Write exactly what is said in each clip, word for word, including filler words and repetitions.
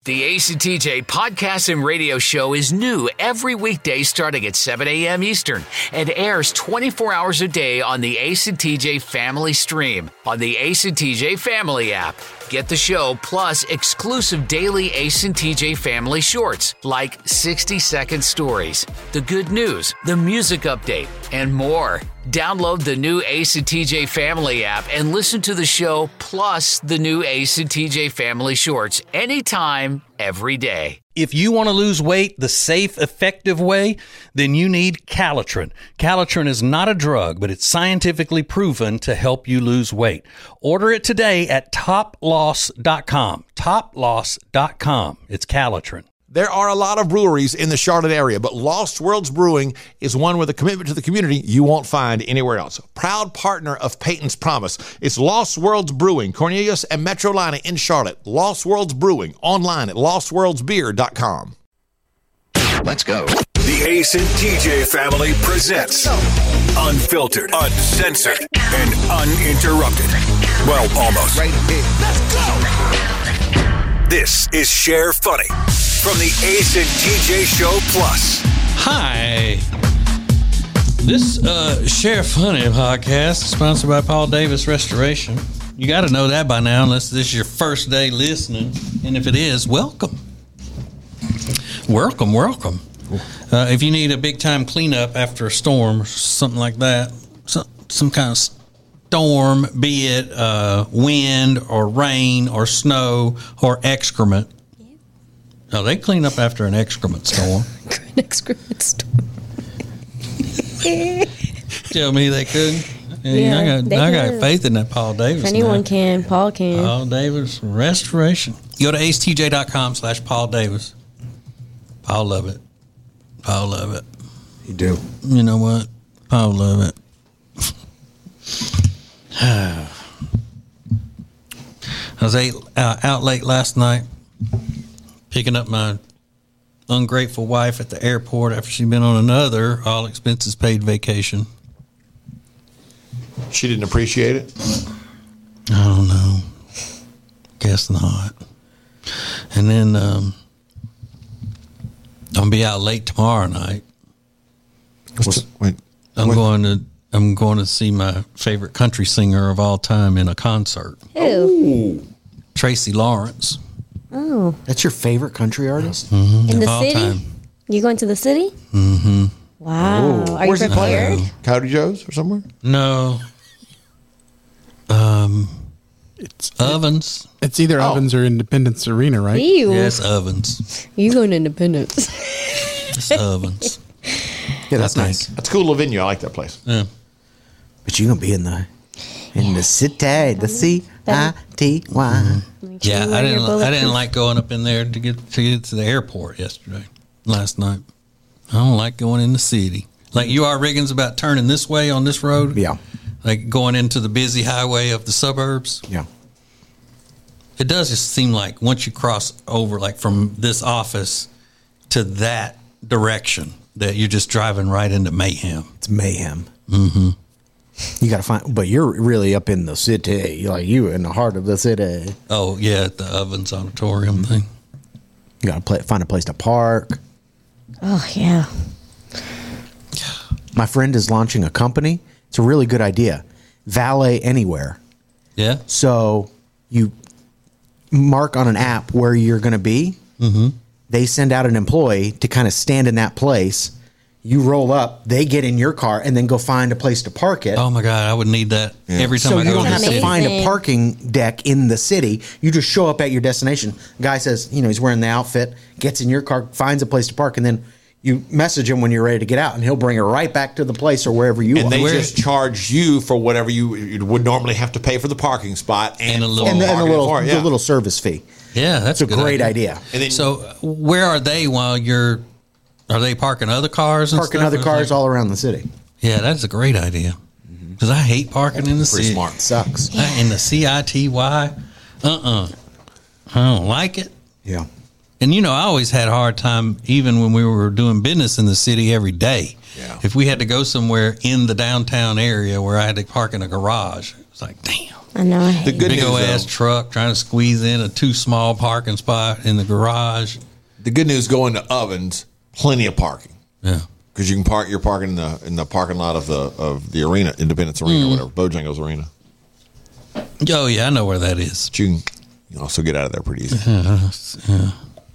The A C T J podcast and radio show is new every weekday starting at seven a.m. Eastern and airs twenty-four hours a day on the A C T J Family Stream on the A C T J Family app. Get the show plus exclusive daily A C T J Family shorts like sixty-second stories, the good news, the music update, and more. Download the new A C T J Family app and listen to the show plus the new A C T J Family shorts anytime, every day. If you want to lose weight the safe, effective way, then you need Calitrin. Calitrin is not a drug, but it's scientifically proven to help you lose weight. Order it today at top loss dot com. top loss dot com. It's Calitrin. There are a lot of breweries in the Charlotte area, but Lost Worlds Brewing is one with a commitment to the community you won't find anywhere else. Proud partner of Peyton's Promise. It's Lost Worlds Brewing, Cornelius and Metrolina in Charlotte. Lost Worlds Brewing, online at lost worlds beer dot com. Let's go. The Ace and T J family presents Unfiltered, Uncensored, and Uninterrupted. Well, almost. Right here. Let's go. This is Share Funny from the Ace and T J Show Plus. Hi. This uh, Share Funny podcast is sponsored by Paul Davis Restoration. You got to know that by now, unless this is your first day listening. And if it is, welcome. Welcome, welcome. Uh, if you need a big-time cleanup after a storm or something like that, some, some kind of storm, be it uh, wind or rain or snow or excrement. Yeah. Oh, they clean up after an excrement storm. An excrement storm. Tell me they couldn't. Yeah, I got they I could. got faith in that Paul Davis. If anyone man. can, Paul can. Paul Davis Restoration. Go to ace t j dot com slash Paul Davis. Paul love it. Paul love it. You do. You know what? Paul love it. I was eight, uh, out late last night picking up my ungrateful wife at the airport after she'd been on another all expenses paid vacation. She didn't appreciate it? I don't know. Guess not. And then um, I'm going to be out late tomorrow night. What's, wait, I'm wait. going to I'm going to see my favorite country singer of all time in a concert. Who? Tracy Lawrence. Oh. That's your favorite country artist? Mm-hmm. In of the all city? time. You going to the city? Mm-hmm. Wow. Ooh. Are Where's you he playing? prepared? Coyote Joe's or somewhere? No. Um, It's Ovens. It's either Oh. Ovens or Independence Arena, right? Ew. Yes, Ovens. You going to Independence? It's Ovens. Yeah, that's nice. That's a cool little venue. I like that place. Yeah. But you're going to be in the in the city, the C I T Y. Make sure Yeah, you I wear your didn't. I didn't bulletproof- like going up in there to get to get to the airport yesterday, last night. I don't like going in the city. Like you are, Riggins, about turning this way on this road. Yeah. Like going into the busy highway of the suburbs. Yeah. It does just seem like once you cross over, like from this office to that direction, that you're just driving right into mayhem. It's mayhem. Mm-hmm. You got to find, but you're really up in the city. Like you in the heart of the city. Oh yeah, at the Ovens Auditorium thing. You got to play, find a place to park. Oh, yeah. My friend is launching a company. It's a really good idea. Valet Anywhere. Yeah. So you mark on an app where you're going to be. Mm-hmm. They send out an employee to kind of stand in that place. You roll up, they get in your car, and then go find a place to park it. Oh my God, I would need that every time So I you go don't to the have to city. find a Amazing. parking deck in the city. You just show up at your destination. Guy says, you know, he's wearing the outfit, gets in your car, finds a place to park, and then you message him when you're ready to get out, and he'll bring her right back to the place or wherever you And are. they Where- just charge you for whatever you, you would normally have to pay for the parking spot and, And a little- for and the, and the parking little for it, the yeah. little service fee. Yeah, that's It's a good great idea. And then, So, where are they while you're? Are they parking other cars? And Parking stuff? other Or is cars like- all around the city. Yeah, that's a great idea. Because I hate parking in the pretty city. smart. Sucks. I- In the C I T Y, uh-uh. I don't like it. Yeah. And, you know, I always had a hard time, even when we were doing business in the city every day. Yeah. If we had to go somewhere in the downtown area where I had to park in a garage, it was like, damn. I know. I The hate good Big news, old ass though, truck trying to squeeze in a too small parking spot in the garage. the good news going to Ovens, plenty of parking. Yeah. Because you can park your parking in the in the parking lot of the of the arena, Independence Arena, Mm. or whatever, Bojangles Arena. Oh, yeah, I know where that is. But you can, you can also get out of there pretty easy. Yeah.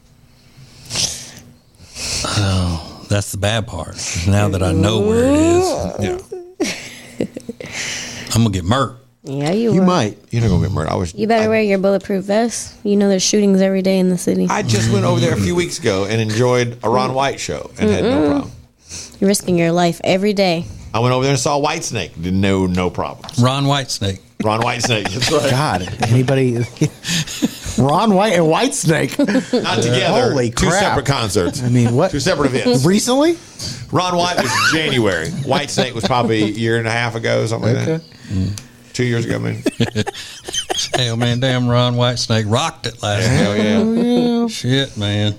Oh, that's the bad part. Now that I know where it is, Yeah, I'm going to get murked. Yeah, you, You were. might. you're not gonna get murdered. I was. You better I, wear your bulletproof vest. You know there's shootings every day in the city. I just went over there a few weeks ago and enjoyed a Ron White show and had no problem. You're risking your life every day. I went over there and saw Whitesnake. Didn't know no problems. Ron Whitesnake. Ron Whitesnake. That's right. God, anybody? Ron White and Whitesnake. Not together. Holy Two crap. separate concerts. I mean, what? Two separate events. Recently? Ron White was January. Whitesnake was probably a year and a half ago, something like Okay. that. Two years ago, maybe. Hell, man, damn Ron Whitesnake rocked it last night. Hell yeah. Shit, man.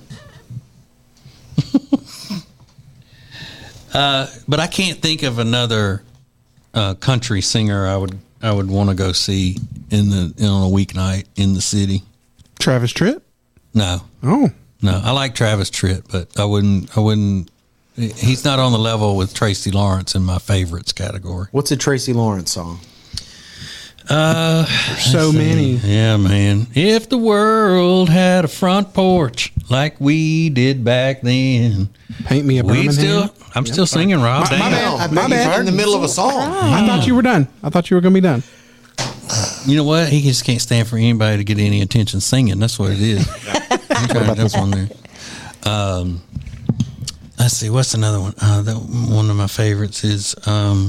uh, but I can't think of another uh, country singer I would I would want to go see in the on a weeknight in the city. Travis Tritt? No, Oh. no, I like Travis Tritt, but I wouldn't. I wouldn't. He's not on the level with Tracy Lawrence in my favorites category. What's a Tracy Lawrence song? Uh, So many. Yeah, man. If the world had a front porch like we did back then, Paint me a we Birmingham. still. I'm still singing, Rob. My- my Damn. bad. I My bet he's bad. in the middle of a song. I thought you were done. I thought you were going to be done. You know what? He just can't stand for anybody to get any attention singing. That's what it is. I'm trying to jump on there. Um, let's see. What's another one? Uh, that one of my favorites is um,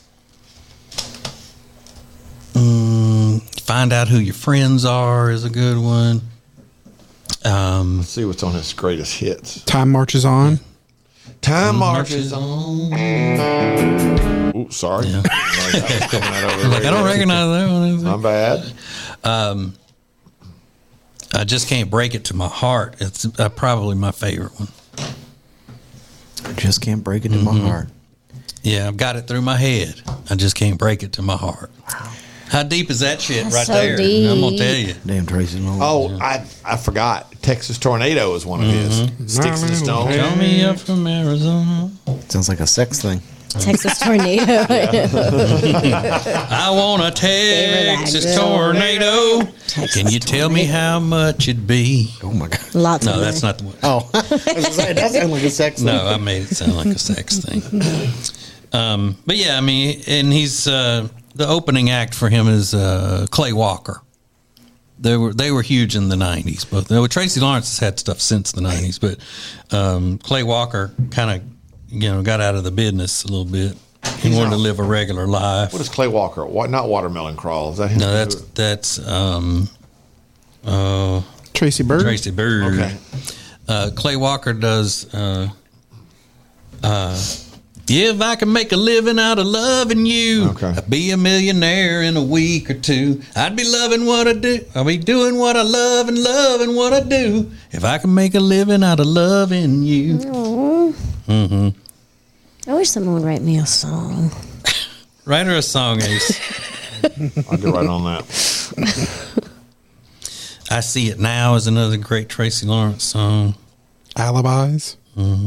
mm, "Find Out Who Your Friends Are" is a good one. Um, Let's see what's on his greatest hits. Time marches on. Time marches on. Ooh, sorry. Yeah. That was coming out over the like I don't radio. recognize that one. My bad. I just can't break it to my heart. It's uh, probably my favorite one. I just can't break it in my heart. Yeah, I've got it through my head. I just can't break it to my heart. How deep is that shit That's right so there? deep. I'm gonna tell you. Damn Tracy Lawrence. Oh, I I forgot. Texas Tornado is one of his. Sticks in the Stone. Call me up from Arizona. Sounds like a sex thing. Texas tornado. I want a Texas Favorite tornado. Texas Can you tell me how much it'd be? Oh my God. Lots No, of that's money. not the one. Oh, I was gonna say, that sounds like a sex thing. No, I made it sound like a sex thing. Um, but yeah, I mean, and he's uh, the opening act for him is uh, Clay Walker. They were they were huge in the nineties. Both well, Tracy Lawrence has had stuff since the nineties, but um, Clay Walker kind of you know got out of the business a little bit. He wanted to live a regular life. What is Clay Walker? What? Not Watermelon Crawl. Is that him? No, that's that's um, uh, Tracy Bird. Tracy Bird. Okay. Uh, Clay Walker does. Uh, uh, if I can make a living out of loving you, Okay. I'd be a millionaire in a week or two. I'd be loving what I do. I'll be doing what I love and loving what I do. If I can make a living out of loving you. Aw. I wish someone would write me a song. Write her a song, Ace. I'll get right on that. I See It Now is another great Tracy Lawrence song. Alibis.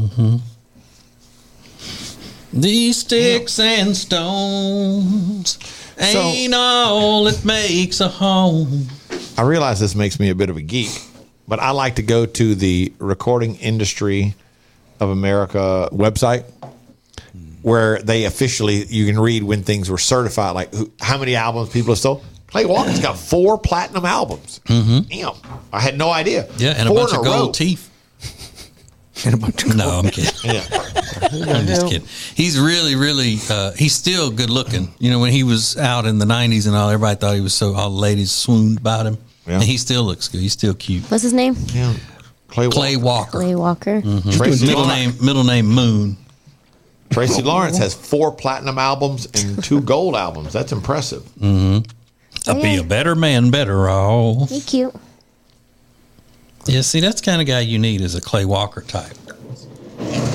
These sticks and stones ain't all that makes a home. I realize this makes me a bit of a geek, but I like to go to the Recording Industry of America website where they officially, you can read when things were certified, like who, how many albums people have sold. Clay Walker's got four platinum albums. Damn. I had no idea. Yeah, and Four a bunch in of row. gold teeth. And a bunch of No, I'm kidding. Yeah. I'm just kidding. He's really, really, uh, he's still good looking. You know, when he was out in the nineties and all, everybody thought he was so, all the ladies swooned about him. Yeah. And he still looks good. He's still cute. What's his name? yeah. Clay, Clay Walker. Walker. Clay Walker. Tracy, Middle Lawrence, name, middle name Moon. Tracy Lawrence has four platinum albums and two gold albums. That's impressive. I'll be a better man, better all. He cute. Yeah, see, that's the kind of guy you need is a Clay Walker type.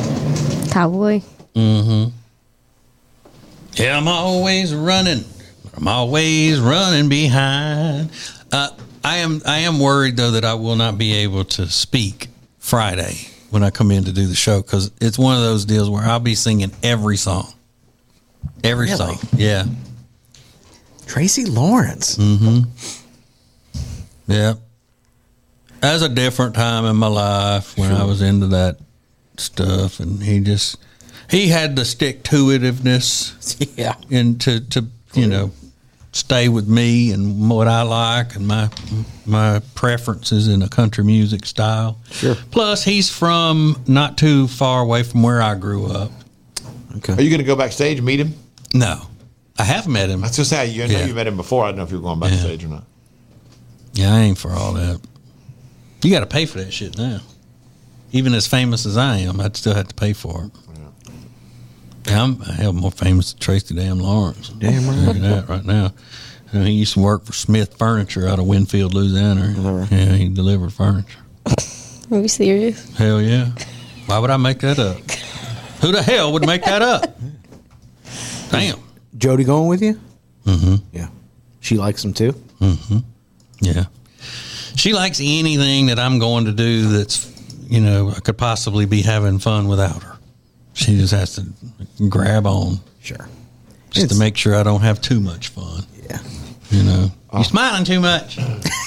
Cowboy. Yeah, I'm always running. I'm always running behind. Uh, I am I am worried though that I will not be able to speak Friday when I come in to do the show because it's one of those deals where I'll be singing every song, every Really? song. Yeah. Tracy Lawrence. Mm-hmm. Yeah. That was a different time in my life when I was into that stuff, and he just he had the stick to itiveness, Yeah. and to to you know stay with me and what I like and my my preferences in a country music style. Sure. Plus, he's from not too far away from where I grew up. Okay. Are you going to go backstage and meet him? No, I have met him. I was just say you know Yeah. you met him before. I don't know if you were going backstage or not. Yeah, I ain't for all that. You got to pay for that shit now. Even as famous as I am, I'd still have to pay for it. Yeah, I'm hell more famous than Tracy Damn Lawrence. Damn right. Look at that right now. Uh, he used to work for Smith Furniture out of Winfield, Louisiana. right? Yeah, he delivered furniture. Are you serious? Hell yeah. Why would I make that up? Who the hell would make that up? Damn. Jody going with you? Mm-hmm. Yeah. She likes him too? Mm-hmm. Yeah. She likes anything that I'm going to do that's, you know, I could possibly be having fun without her. She just has to grab on Sure. just It's- to make sure I don't have too much fun. Yeah. You know, you're smiling too much.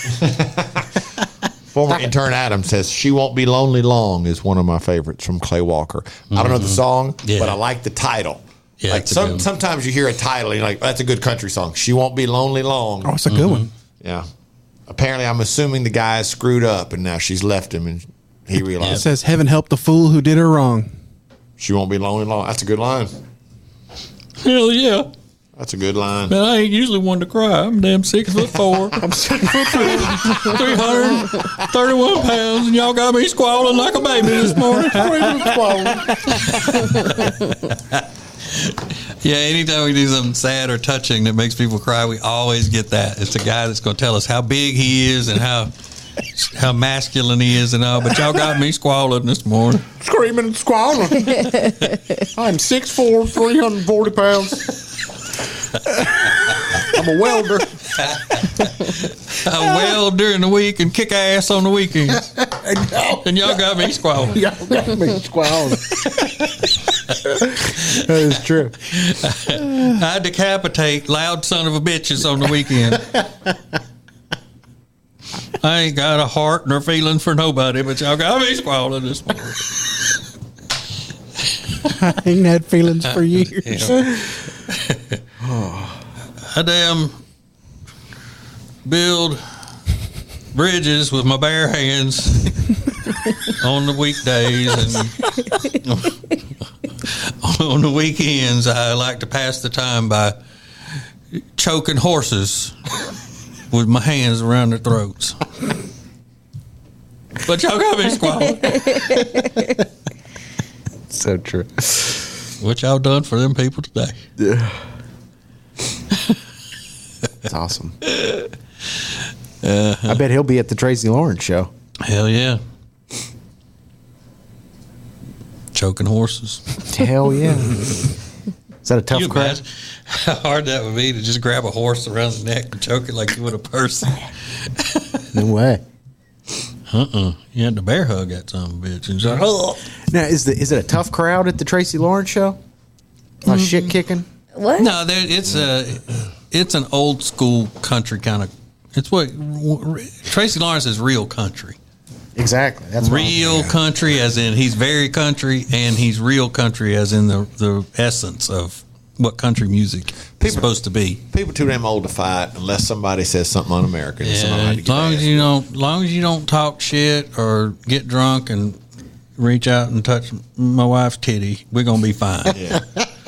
Former intern Adam says "She Won't Be Lonely Long" is one of my favorites from Clay Walker. I don't know the song, Yeah. but I like the title. Yeah, like it's a good some, one. sometimes you hear a title and you're like, "That's a good country song." She won't be lonely long. Oh, it's a good one. Yeah. Apparently, I'm assuming the guy is screwed up and now she's left him and he It realized says, "Heaven help the fool who did her wrong." she won't be lonely long. That's a good line. Hell yeah. That's a good line. Man, I ain't usually one to cry. I'm damn six foot four. I'm six foot three, three hundred thirty-one pounds, and y'all got me squalling like a baby this morning. Yeah, anytime we do something sad or touching that makes people cry, we always get that. It's the guy that's going to tell us how big he is and how how masculine he is and all. But y'all got me squalling this morning. Screaming and squalling. I'm six foot four, three hundred forty pounds. I'm a welder. I weld during the week and kick ass on the weekend. And y'all got me squalling. Y'all got me squalling. That is true. I decapitate loud son of a bitches on the weekend. I ain't got a heart nor feeling for nobody, but y'all got me squalling this morning. I ain't had feelings for years. I damn build bridges with my bare hands on the weekdays, and on the weekends I like to pass the time by choking horses with my hands around their throats. But y'all got me squalling. So true. What y'all done for them people today? It's awesome. I bet he'll be at the Tracy Lawrence show. Hell yeah. Choking horses. Hell yeah. Is that a tough You crowd? imagine how hard that would be to just grab a horse around the neck and choke it like you would a person. No way. Uh-uh. You had to bear hug that son of a bitch. And just, oh. Now, is the is it a tough crowd at the Tracy Lawrence show? A lot of shit kicking? What? No, there, it's a, it's an old school country kind of. It's what Tracy Lawrence is real country. Exactly. That's what I'm- Real country, as in he's very country, and he's real country, as in the the essence of what country music is supposed to be. People too damn old to fight unless somebody says something un-American. and somebody Yeah, had to as get long their as ass you don't, long as you don't talk shit or get drunk and reach out and touch my wife's titty, we're gonna be fine. Yeah.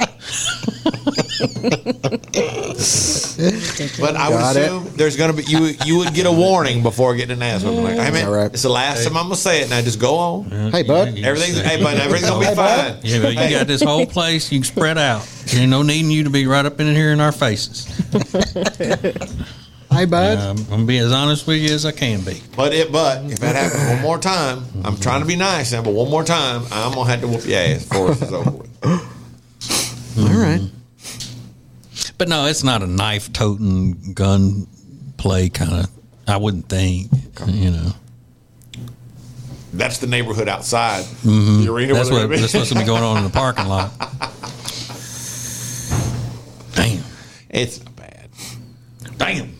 But I would Got it. assume there's going to be you. You would get a warning before getting an ass whooping. Like, hey man, All right. it's the last time I'm gonna say it. Now just go on. Hey, bud. Everything's hey, bud, everything's gonna be fine. Yeah, but you got this whole place. You can spread out. Ain't no needing you to be right up in here in our faces. Hey, bud. Um, I'm gonna be as honest with you as I can be. But it, but if that happens one more time, I'm trying to be nice now. But one more time, I'm gonna have to whoop your ass before this is over with. All right. But no, it's not a knife toting gun play kind of. I wouldn't think. You know. That's the neighborhood outside Mm-hmm. the arena. That's what that's supposed to be going on in the parking lot. Damn. It's not bad. Damn.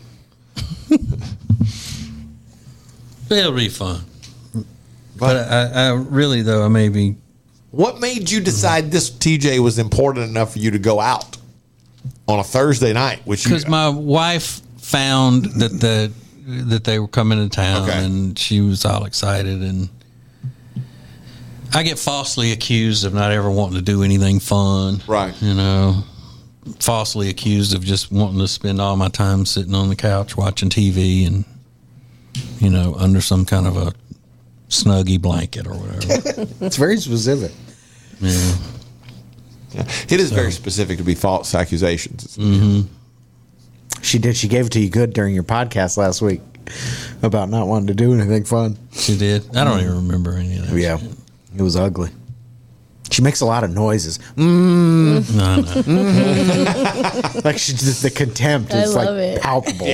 It'll be fun. But I, I really, though, I may be. What made you decide this T J was important enough for you to go out on a Thursday night? Which Because my wife found that the that they were coming to town, Okay. and she was all excited. And I get falsely accused of not ever wanting to do anything fun. Right. You know, falsely accused of just wanting to spend all my time sitting on the couch watching T V and, you know, under some kind of a Snuggie blanket or whatever. It's very specific. Yeah. Yeah. It is very specific to be false accusations. Mm-hmm. She did. She gave it to you good during your podcast last week about not wanting to do anything fun. She did. I don't even remember any of that. Yeah, shit. It was ugly. She makes a lot of noises. Mm. No, no. Mm. Like she just the contempt I is love like it. palpable.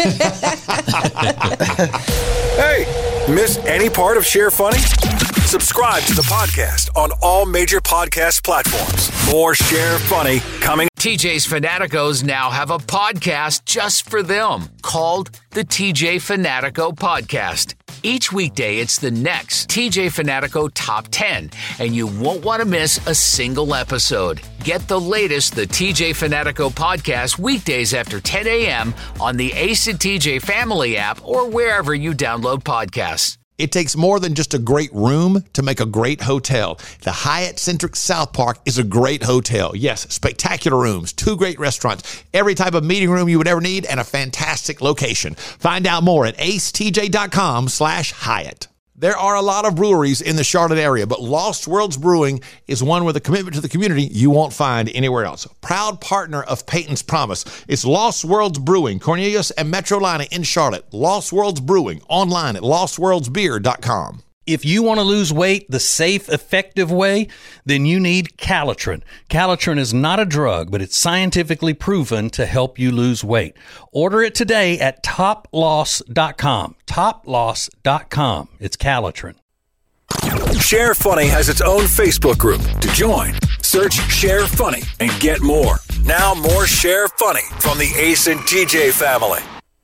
Hey, miss any part of Share Funny? Subscribe to the podcast on all major podcast platforms. More Share Funny coming. T J's Fanaticos now have a podcast just for them called the T J Fanatico Podcast. Each weekday, it's the next T J Fanatico Top ten, and you won't want to miss a single episode. Get the latest, the T J Fanatico Podcast, weekdays after ten a.m. on the Ace and T J Family app or wherever you download podcasts. It takes more than just a great room to make a great hotel. The Hyatt Centric South Park is a great hotel. Yes, spectacular rooms, two great restaurants, every type of meeting room you would ever need, and a fantastic location. Find out more at acetj.com slash Hyatt. There are a lot of breweries in the Charlotte area, but Lost Worlds Brewing is one with a commitment to the community you won't find anywhere else. Proud partner of Peyton's Promise. It's Lost Worlds Brewing, Cornelius and Metrolina in Charlotte. Lost Worlds Brewing, online at lost worlds beer dot com. If you want to lose weight the safe, effective way, then you need Calitrin. Calitrin is not a drug, but it's scientifically proven to help you lose weight. Order it today at top loss dot com. top loss dot com. It's Calitrin. Share Funny has its own Facebook group. To join, search Share Funny and get more. Now more Share Funny from the Ace and T J family.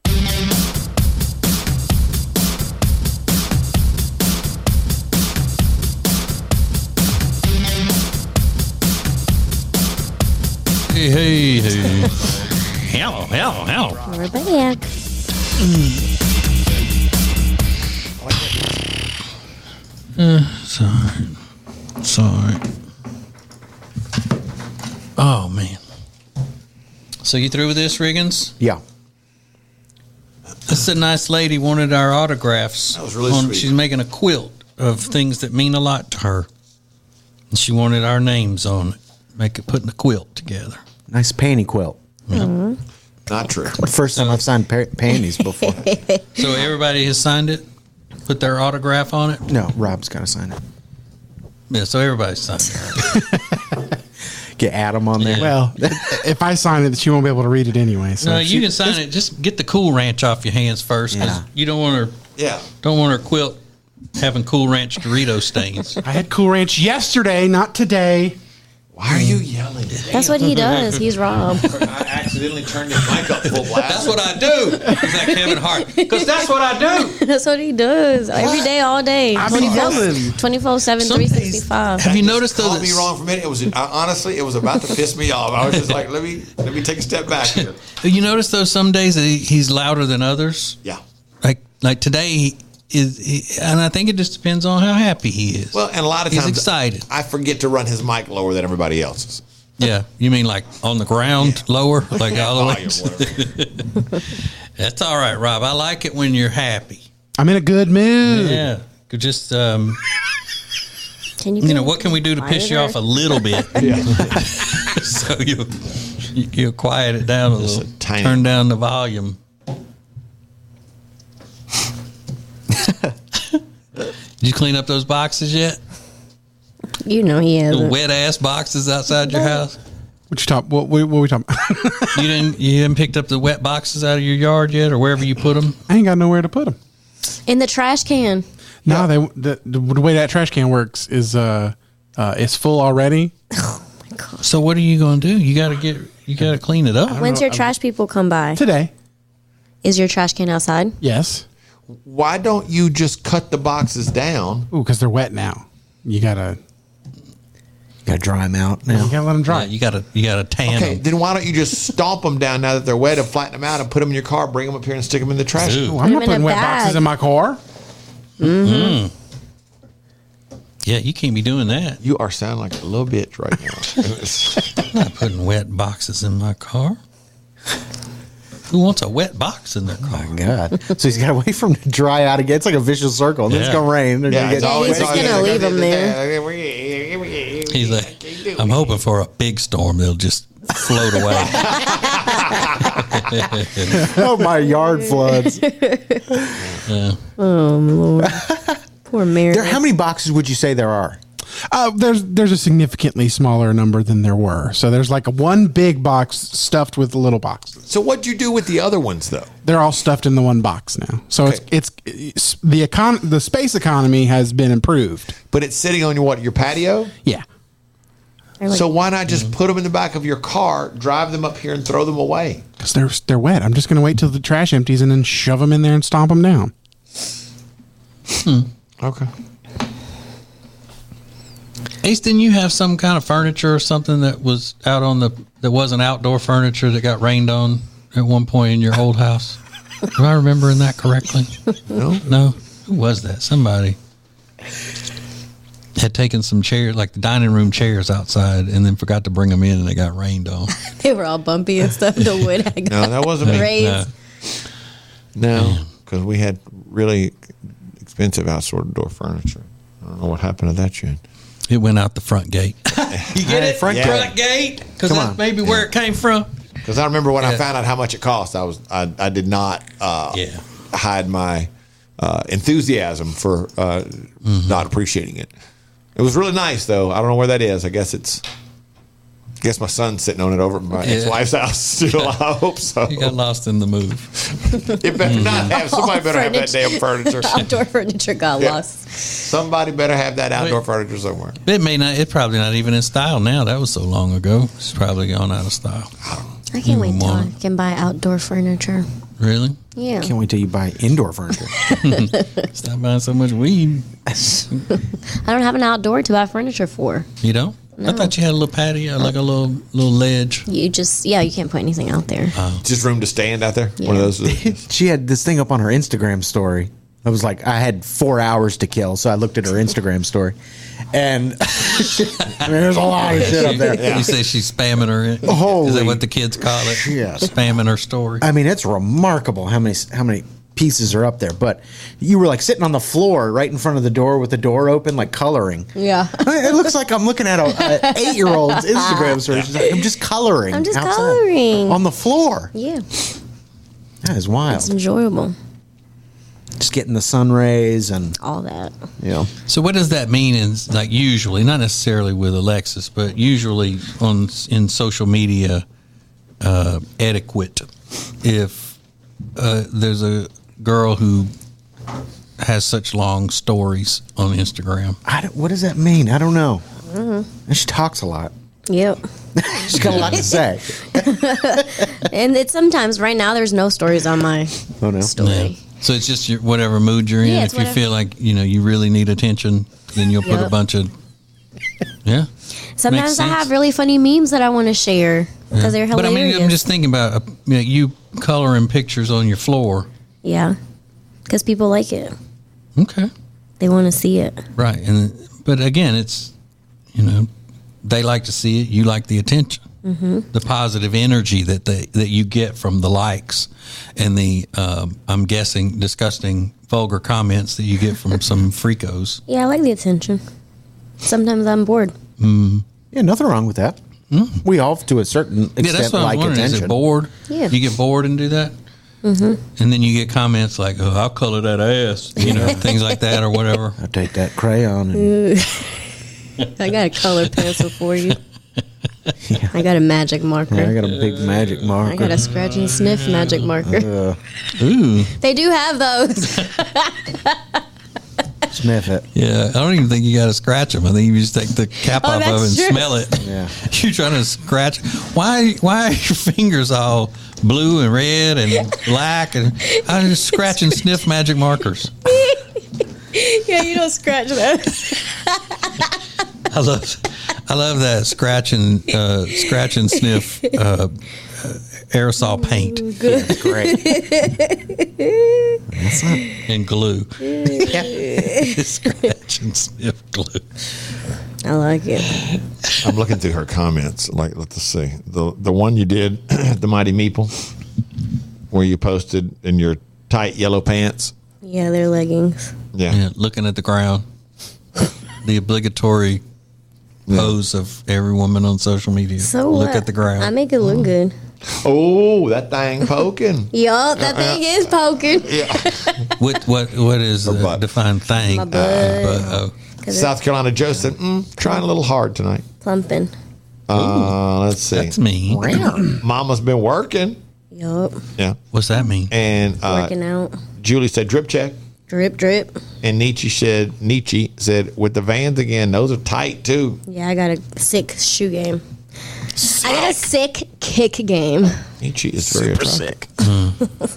Hey, hey, hey. Hello, hello, hello. We're back. Uh, sorry. Sorry. Oh, man. So you through with this, Riggins? Yeah. This a nice lady wanted our autographs. That was really on, sweet. She's making a quilt of things that mean a lot to her. And she wanted our names on it. Make it, putting a quilt together. Nice panty quilt. Mm-hmm. Not true. First time I've signed pa- panties before. So everybody has signed it? Put their autograph on it? No, Rob's got to sign it. Yeah, so everybody's signed it. Get Adam on there. Yeah. Well, if I sign it, she won't be able to read it anyway. So No, if you she- can sign it. Just get the Cool Ranch off your hands first, because Yeah. you don't want her. Yeah. Don't want her quilt having Cool Ranch Dorito stains. I had Cool Ranch yesterday, not today. Why are you yelling? That's what he does. He's Rob. I accidentally turned his mic up full blast. That's what I do. He's like Kevin Hart. Because that's what I do. That's what he does. Every day, all day. I've been yelling. twenty-four seven, Some three days- sixty-five. Have you noticed though? Called that- me wrong for a minute. It was I, honestly, it was about to piss me off. I was just like, let me let me take a step back here. You notice though, some days that he, he's louder than others. Yeah. Like like today, he is, he, and I think it just depends on how happy he is. Well, and a lot of he's times excited. I forget to run his mic lower than everybody else's. Yeah, you mean like on the ground, lower, like all the way. Volume, whatever. That's all right, Rob. I like it when you're happy. I'm in a good mood. Yeah, could just um, Can you, you know, what can we do to piss you off a little bit? Yeah. So you you you'll quiet it down a Just little. a tiny- Turn down the volume. Did you clean up those boxes yet? You know he The hasn't. wet ass boxes outside your house. What you talk? What, what, what we talking about? You didn't you haven't picked up the wet boxes out of your yard yet, or wherever you put them? I ain't got nowhere to put them. In the trash can. No, they the, the way that trash can works is uh, uh it's full already. So what are you going to do? You got to get you got to clean it up. When's your trash people come by? Today. Is your trash can outside? Yes. Why don't you just cut the boxes down? Ooh, because they're wet now. You gotta Gotta dry them out now. you gotta let them dry. Yeah, you got to you got to tan Okay, them. then why don't you just stomp them down now that they're wet and flatten them out and put them in your car, bring them up here and stick them in the trash? Ooh. Ooh, I'm not Put 'em in putting a wet bag. boxes in my car. Yeah, you can't be doing that. You are sounding like a little bitch right now. I'm not putting wet boxes in my car. Who wants a wet box in their car? Oh, God. So he's got to wait for them to dry out again. It's like a vicious circle. And then it's Yeah. going to rain. They're Yeah, gonna it's get- always he's just gonna leave 'em there. He's like, I'm hoping for a big storm. They'll just float away. oh, my yard floods. Oh, Lord. Poor Mary. There, how many boxes would you say there are? Uh, there's there's a significantly smaller number than there were. So there's like a one big box stuffed with little boxes. So what'd you do with the other ones, though? They're all stuffed in the one box now. So Okay. it's it's the econ the space economy has been improved. But it's sitting on your what? Your patio? Yeah. They're like- So why not just put them in the back of your car, drive them up here, and throw them away? Because they're they're wet. I'm just going to wait till the trash empties and then shove them in there and stomp them down. Okay. Ace, didn't you have some kind of furniture or something that was out on the that wasn't outdoor furniture that got rained on at one point in your old house? Am I remembering that correctly? No. No. Who was that? Somebody had taken some chairs, like the dining room chairs outside, and then forgot to bring them in, and they got rained on. They were all bumpy and stuff. The wood had No, that wasn't me. raised. No. No, because we had really expensive outdoor furniture. I don't know what happened to that yet. It went out the front gate. You get it? front Yeah. front gate? Because Come that's on. maybe where it came from. Because I remember when I Yeah. found out how much it cost, I was I, I did not uh, Yeah. hide my uh, enthusiasm for uh, not appreciating it. It was really nice, though. I don't know where that is. I guess it's. I guess my son's sitting on it over at my Yeah. ex-wife's house still. I hope so. You got lost in the move. It better not have. Somebody better have that damn furniture. Outdoor furniture got Yeah. lost. Somebody better have that outdoor Wait. furniture somewhere. It may not. It's probably not even in style now. That was so long ago. It's probably gone out of style. I can't wait till I want can buy outdoor furniture. Really? Yeah. Can't wait till you buy indoor furniture. Stop buying so much weed. I don't have an outdoor to buy furniture for. You don't? I thought you had a little patio, like a little little ledge. You just, yeah, you can't put anything out there. Just room to stand out there. One Yeah. of those. She had this thing up on her Instagram story. I was like, I had four hours to kill, so I looked at her Instagram story, and I mean, there's a lot of shit up there. You say she's spamming her. Is Holy- that what the kids call it? Yes. Spamming her story. I mean, it's remarkable how many how many pieces are up there. But you were like sitting on the floor right in front of the door with the door open, like coloring. Yeah. I mean, it looks like I'm looking at a, a eight year old's Instagram story. She's like, I'm just coloring. I'm just outside coloring. on the floor. Yeah. That is wild. It's enjoyable. Just getting the sun rays and All that. you know. So what does that mean? In like usually, not necessarily with Alexis, but usually on in social media uh, etiquette, if uh, there's a girl who has such long stories on Instagram. I don't, what does that mean? I don't know. And she talks a lot. Yep. She's got a lot to say. And it's sometimes, right now, there's no stories on my Oh no. story. Yeah. So it's just your, whatever mood you're in. Yeah, if it's you whatever- feel like you know you really need attention, then you'll put a Yep. bunch of yeah. Sometimes I sense. have really funny memes that I want to share because they're But I hilarious. mean, I'm just thinking about uh, you, know, you coloring pictures on your floor. Yeah. Because people like it. Okay. They want to see it. Right, and but again, it's you know they like to see it. You like the attention, mm-hmm. the positive energy that they that you get from the likes, and the um, I'm guessing disgusting, vulgar comments that you get from some freakos. Yeah, I like the attention. Sometimes I'm bored. Yeah, nothing wrong with that. We all, to a certain extent, Yeah, that's what like I'm wondering. Is attention. it bored? Yeah. You get bored and do that. Mm-hmm. And then you get comments like, "Oh, I'll color that ass," you know, things like that or whatever. I'll take that crayon and I got a color pencil for you. I got a magic marker. Yeah, I got a big magic marker. I got a scratch and sniff magic marker. Uh, Ooh. They do have those. Sniff it. Yeah, I don't even think you got to scratch them. I think you just take the cap Oh, off of it and that's true. smell it. Yeah. You're trying to scratch. Why? Why are your fingers all blue and red and black? And I just scratch and sniff magic markers. Yeah, you don't scratch those. I love, I love that scratch and uh, scratch and sniff uh, aerosol paint Good. That's great. That's not, and glue. Scratch and sniff glue. I like it. I'm looking through her comments. Like, let's see. The the one you did, the Mighty Meeple, where you posted in your tight yellow pants. Yeah, they're leggings. Yeah. Yeah, looking at the ground. The obligatory pose of every woman on social media. So look what? at the ground. I make it look good. Oh, that thing poking. Yup, that thing is poking. what what what is Her the butt. defined thing? My butt. But, oh. 'Cause South Carolina Joe said, mm, trying a little hard tonight. it's plumping. Uh, let's see. That's me. Mama's been working. Yup. Yeah. What's that mean? And uh, Working out. Julie said drip check. Drip, drip. And Nietzsche said, Nietzsche said, with the Vans again, those are tight too. Yeah, I got a sick shoe game. I got a sick kick game. Nietzsche is very super attractive. sick.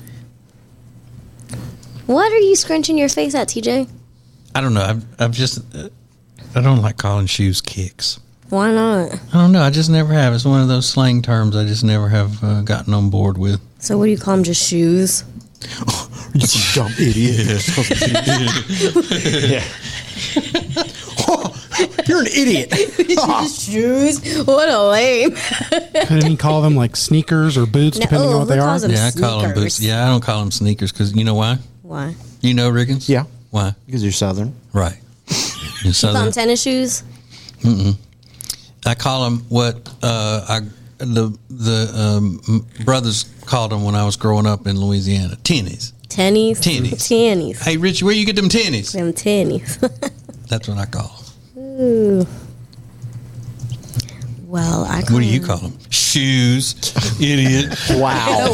What are you scrunching your face at, T J? I don't know. I've, I've just, uh, I don't like calling shoes kicks. Why not? I don't know. I just never have. It's one of those slang terms I just never have uh, gotten on board with. So what do you call them? Just shoes? You dumb idiot. Yeah. You're an idiot. Just shoes? What a lame. Couldn't he call them like sneakers or boots, No, depending oh, on what they who are? calls them Yeah, I call them sneakers? boots. Yeah, I don't call them sneakers because you know why? Why? You know, Riggins? Yeah. Why? Because you're Southern. Right. In You call Southern- them tennis shoes? I call them what uh, I the the um, brothers called them when I was growing up in Louisiana. Tennies. Tennies? Tennies. Tennies. Hey, Richie, where you get them tennies? Them tennies. That's what I call them. Ooh. Well, I call What do you them- call them? Shoes, idiot. Wow.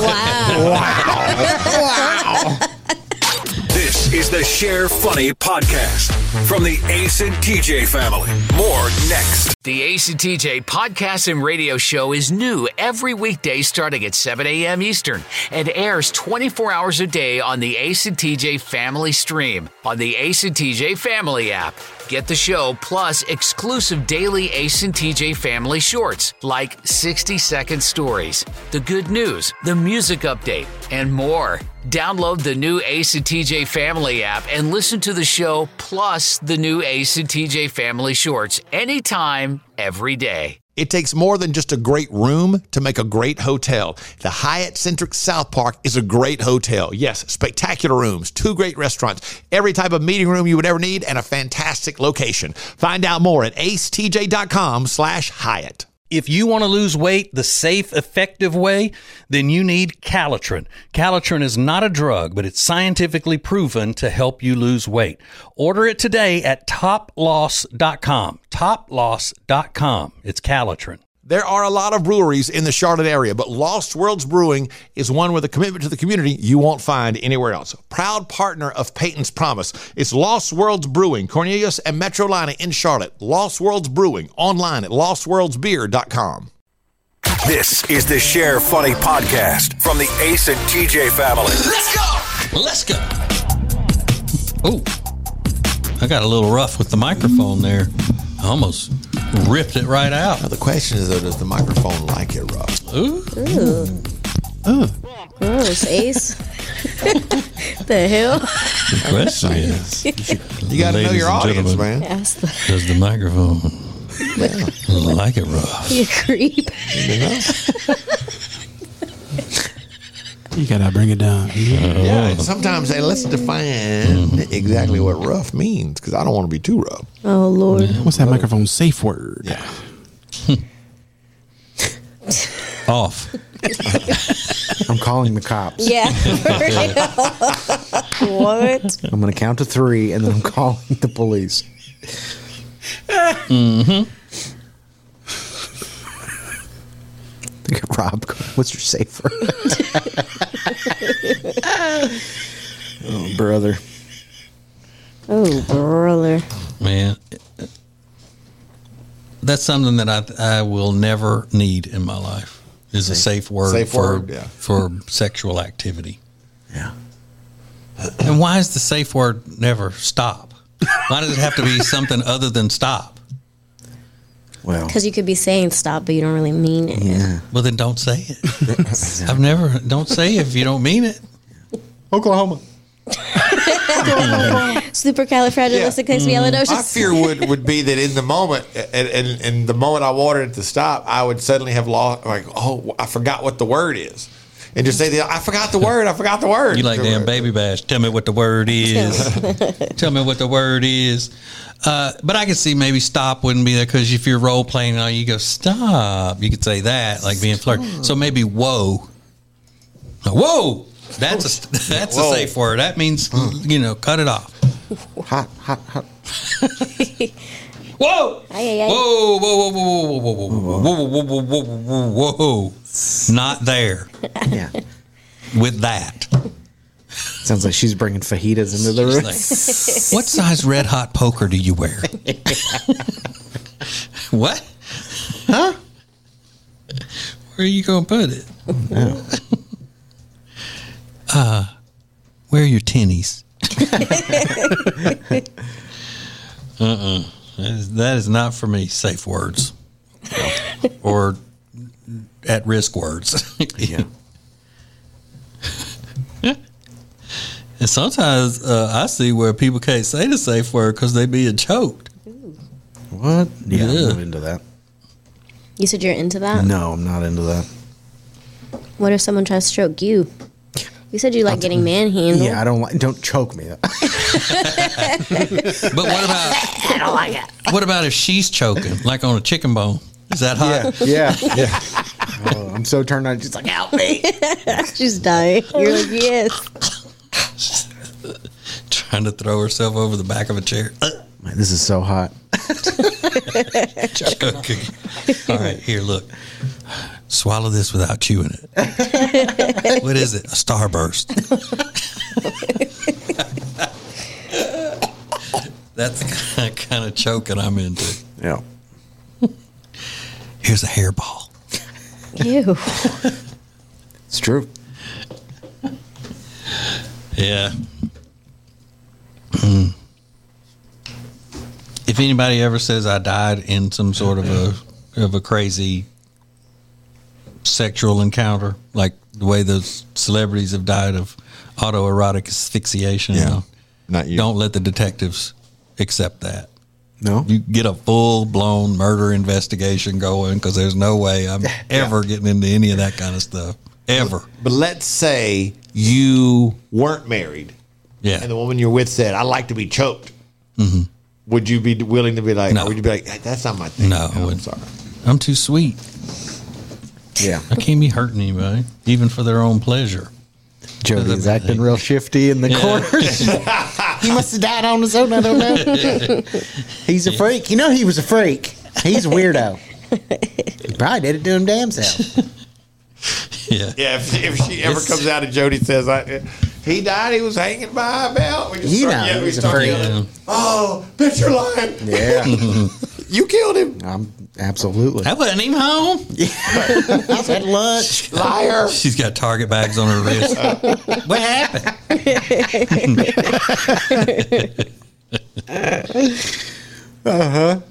Wow. This is the Share Funny podcast from the Ace and T J family. More next. The Ace and T J podcast and radio show is new every weekday starting at seven a.m. Eastern and airs twenty-four hours a day on the Ace and T J family stream on the Ace and T J family app. Get the show plus exclusive daily Ace and T J family shorts like sixty second stories, the good news, the music update, and more. Download the new Ace and T J family app and listen to the show plus the new Ace and T J family shorts anytime, every day. It takes more than just a great room to make a great hotel. The Hyatt Centric South Park is a great hotel. Yes, spectacular rooms, two great restaurants, every type of meeting room you would ever need, and a fantastic location. Find out more at acetj.com slash Hyatt. If you want to lose weight the safe, effective way, then you need Calitrin. Calitrin is not a drug, but it's scientifically proven to help you lose weight. Order it today at top loss dot com. top loss dot com. It's Calitrin. There are a lot of breweries in the Charlotte area, but Lost Worlds Brewing is one with a commitment to the community you won't find anywhere else. Proud partner of Peyton's Promise. It's Lost Worlds Brewing, Cornelius and Metrolina in Charlotte. Lost Worlds Brewing, online at lost worlds beer dot com. This is the Share Funny podcast from the Ace and T J family. Let's go. Let's go. Oh, I got a little rough with the microphone there. I almost ripped it right out. Now the question is, though, does the microphone like it rough? Ooh. Ooh. Ooh. Gross, Ace. The hell? The question is, You got to know Ladies your and audience, gentlemen. man. Ask the does the microphone like it rough? you creep. You know? You gotta bring it down. Yeah, and sometimes, hey, let's define exactly what rough means, because I don't want to be too rough. Oh, Lord. What's that microphone safe word? Yeah. Off. I'm calling the cops. Yeah. For real. What? I'm going to count to three, and then I'm calling the police. Mm-hmm. Rob, what's your safe word? Oh, brother. Oh, brother. Man, that's something that I I will never need in my life is a safe word Safe for word, yeah. for sexual activity. Yeah. And why is the safe word never stop? Why does it have to be something other than stop? Well, Because you could be saying stop, but you don't really mean it. yeah. Well, then don't say it. I've never don't say it if you don't mean it. Oklahoma. Supercalifragilisticexpialidocious. My fear would, would be that in the moment, and, and, and the moment I wanted it to stop, I would suddenly have lost, like, oh, I forgot what the word is. And just say, the, I forgot the word, I forgot the word. You like damn baby bash. Tell me what the word is. Tell me what the word is. Uh, but I could see maybe stop wouldn't be there because if you're role playing, you go stop. You could say that like being flirty. So maybe whoa, whoa. That's a that's Whoa. a safe word. That means you know cut it off. Hot, hot, hot. Whoa, Ay, ay, ay. whoa, whoa, whoa, whoa, whoa, whoa, whoa, whoa, whoa, whoa, whoa, whoa, whoa. Not there Yeah. with that. Sounds like she's bringing fajitas into the room. Like, what size red hot poker do you wear? What? Huh? Where are you going to put it? uh, where are your tinnies? uh-uh. That is, that is not for me, safe words. Or at-risk words. Yeah. And sometimes uh, I see where people can't say the safe word because they being choked. What? Yeah, Yeah. I'm not into that. You said you're into that? No, I'm not into that. What if someone tries to stroke you? You said you like getting manhandled. Yeah, I don't like. Don't choke me. But what about I don't like it. what about if she's choking, like on a chicken bone? Is that hot? Yeah, yeah, yeah. Oh, I'm so turned on. Just like help me. She's dying. You're like, yes. Trying to throw herself over the back of a chair. Man, this is so hot. Choking. All right, here, look. Swallow this without chewing it. What is it? A starburst. That's the kind of, kind of choking I'm into. Yeah. Here's a hairball. Ew. It's true. Yeah. Mm. If anybody ever says I died in some sort of a of a crazy sexual encounter, like the way those celebrities have died of autoerotic asphyxiation, you know, Not you. don't let the detectives accept that. No. You get a full blown murder investigation going because there's no way I'm ever getting into any of that kind of stuff ever. But let's say you weren't married, Yeah. and the woman you're with said, "I'd like to be choked." Mm-hmm. Would you be willing to be like? No. Or would you be like, hey, "That's not my thing"? No, I I'm wouldn't. sorry. I'm too sweet. Yeah. I can't be hurting anybody, even for their own pleasure. Jody's acting real shifty in the Yeah. corners. He must have died on his own. I don't know. He's a freak. You know he was a freak. He's a weirdo. He probably did it to him damn self. Yeah. Yeah, if, if she ever comes out and Jody says, I, "He died, he was hanging by a belt," we just You start, know yeah, we he's a start freak. yelling, "Oh, bitch, you're lying! Yeah. You killed him, Um, absolutely. I wasn't even home. I was at lunch. liar!" She's got target bags on her wrist. What happened? Uh-huh.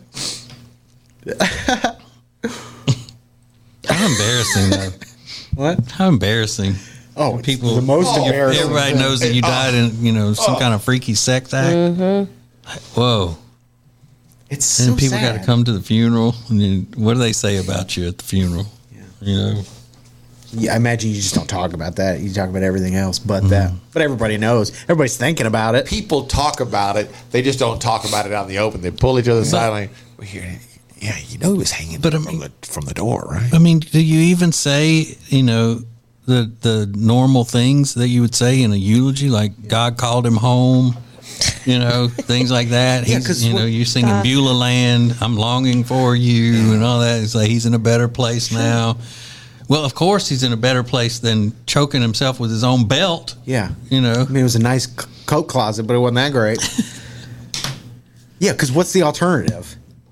How embarrassing, though. What? How embarrassing. Oh, it's People- the most Oh, embarrassing. Everybody knows that you died in, you know, some kind of freaky sex act. Mm-hmm. Whoa. It's so And people sad. got to come to the funeral. And then, what do they say about you at the funeral? You know? Yeah, I imagine you just don't talk about that. You talk about everything else but Mm-hmm. that. But everybody knows. Everybody's thinking about it. People talk about it; they just don't talk about it out in the open. They pull each other aside, like, "We hear, yeah, you know, he was hanging But I from mean- the from the door, right?" I mean, do you even say, you know, the the normal things that you would say in a eulogy, like God called him home, you know, things like that? Yeah, He's, 'cause you know, what- you're singing God. Beulah Land, I'm longing for you, and all that. It's like he's in a better place now. Well, of course, he's in a better place than choking himself with his own belt. Yeah. You know, I mean, it was a nice c- coat closet, but it wasn't that great. Yeah, because what's the alternative?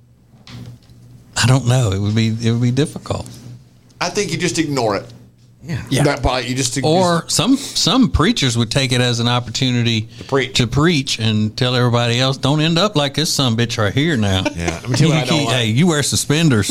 I don't know. It would be it would be difficult. I think you just ignore it. Yeah. Yeah. That part, you just Or some some preachers would take it as an opportunity to preach. to preach and tell everybody else, don't end up like this son bitch right here now. Yeah, let me tell you what I don't keep- like. Hey, you wear suspenders.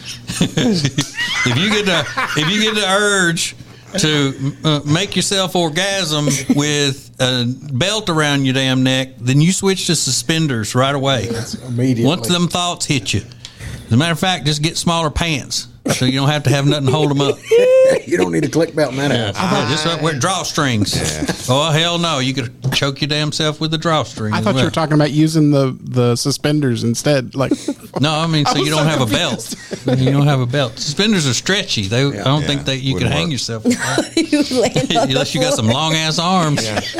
if you get the if you get the urge to uh, make yourself orgasm with a belt around your damn neck, then you switch to suspenders right away. Immediately. Once them thoughts hit you. As a matter of fact, just get smaller pants so you don't have to have nothing to hold them up. You don't need a click belt in that ass. Yeah, just uh, wear drawstrings. Oh hell no! You could choke your damn self with the drawstring. I as thought well. you were talking about using the, the suspenders instead. Like, No, I mean, so I you was don't so have a confused. belt. You don't have a belt. Suspenders are stretchy. They, I don't Yeah, think that you can wouldn't hang work. yourself You land on unless the you got some floor. long ass arms.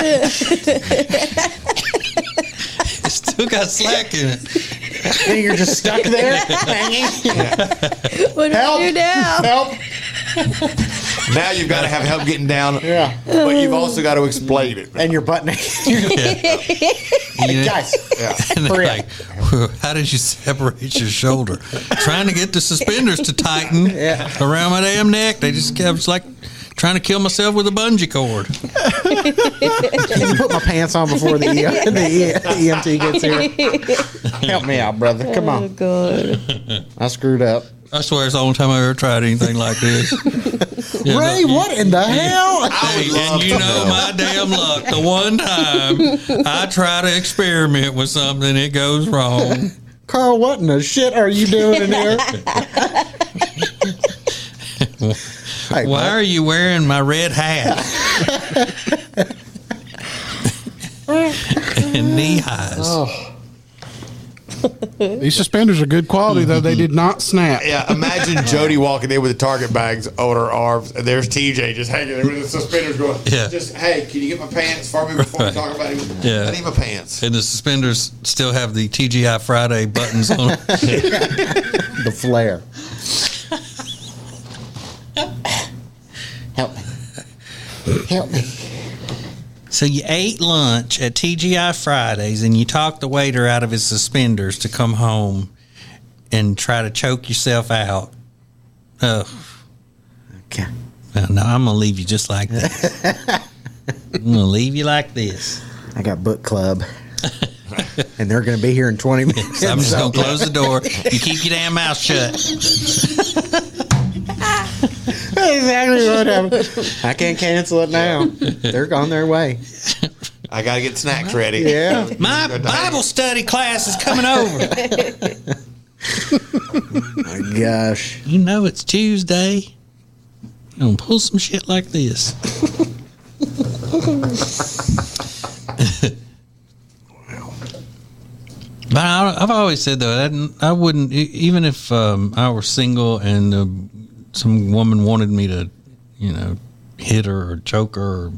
It's still got slack in it. And you're just stuck there hanging. What do Help. you do now? Help. Now you've got to have help getting down, Yeah. but you've also got to explain it. And you're butt naked. You know, Guys, and they're hurry like, "Well, how did you separate your shoulder? Trying to get the suspenders to tighten Yeah. around my damn neck. They just kept it's like trying to kill myself with a bungee cord. can you put my pants on before the, e- the e- E M T gets here? Help me out, brother. Come Oh, on. God. I screwed up. I swear it's the only time I ever tried anything like this. Yeah, Ray, no, what in the hell? Hey, would love and you to know know. my damn luck. The one time I try to experiment with something, it goes wrong. Carl, what in the shit are you doing in here? Hey, Why bud. are you wearing my red hat and knee highs? these suspenders are good quality, though. They did not snap. Yeah, imagine Jody walking in with the Target bags on her arms, and there's T J just hanging there with the suspenders going, Yeah. just, hey, can you get my pants for me before we talk about it? Yeah. I need my pants. And the suspenders still have the T G I Friday buttons on them. The flare. Help me. Help me. So you ate lunch at T G I Fridays and you talked the waiter out of his suspenders to come home and try to choke yourself out. Oh, Okay. well, no, I'm going to leave you just like this. I'm going to leave you like this. I got book club. And they're going to be here in twenty minutes. So I'm just So- going to close the door. You keep your damn mouth shut. That's exactly what happened. I can't cancel it now. They're on their way. I got to get snacks ready. Yeah. My Bible study class is coming over. My gosh. You know it's Tuesday. I'm going to pull some shit like this. But I, I've always said though, that I wouldn't, e- even if um, I were single and uh, some woman wanted me to, you know, hit her or choke her or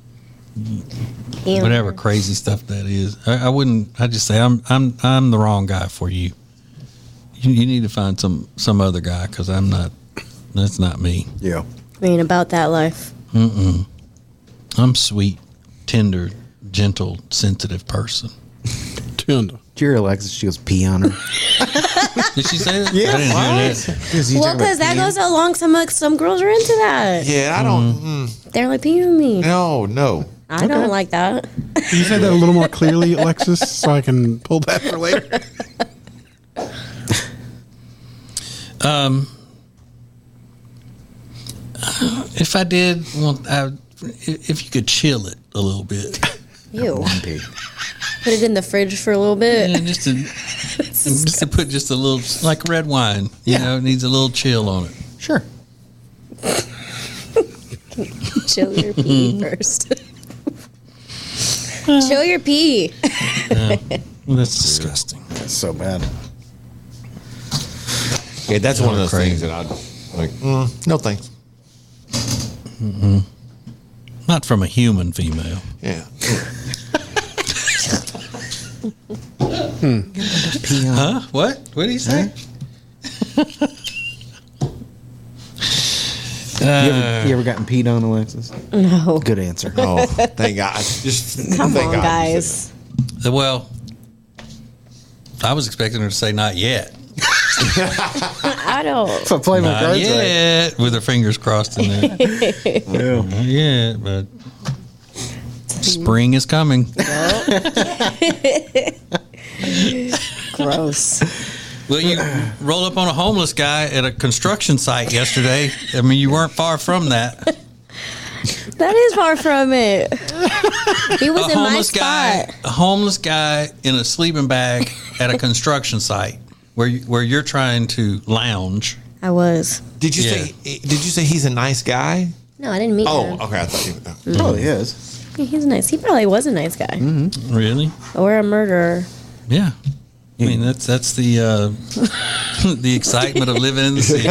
Ew. whatever crazy stuff that is, I, I wouldn't. I just say I'm I'm I'm the wrong guy for you. You, you need to find some some other guy because I'm not. That's not me. Yeah. I mean, about that life. Mm-mm. I'm sweet, tender, gentle, sensitive person. Tender. Dear Alexis, she goes pee on her. Did she say that? Yeah, I didn't what? hear that. Is he Well, talking because about that peeing? goes along. Some some girls are into that. Yeah, I don't. Mm, They're like, pee on me. no, no. I don't like that. Can you say that a little more clearly, Alexis, so I can pull that for later? Um, if I did, well, I, if you could chill it a little bit, Ew. One pee. Put it in the fridge for a little bit. yeah, just to just to put just a little, like red wine, you know, it needs a little chill on it. Sure. Chill your pee first. Chill your pee. Well, that's disgusting. That's so bad. Yeah, that's one of those Crazy. things that I like. Mm, no thanks. Not from a human female. Yeah. Pee on. Huh? What? What did he say? you, ever, you ever gotten peed on, Alexis? No. Good answer. Oh, thank God. Just Come thank on, God. guys. Well, I was expecting her to say not yet. I don't. If I play my Not cards right. yet, with her fingers crossed in there. Yeah. Not yet, but spring is coming. Gross. Well, you rolled up on a homeless guy at a construction site yesterday. I mean, you weren't far from that. That is far from it. He was A in my homeless spot. guy, a homeless guy in a sleeping bag at a construction site where you, where you're trying to lounge. I was. Did you Yeah. say? Did you say he's a nice guy? No, I didn't meet Oh, him. okay. I thought you. Probably is. Yeah, he's nice. He probably was a nice guy. Really? Or a murderer. Yeah. I mean, that's that's the uh, the excitement of living in the city.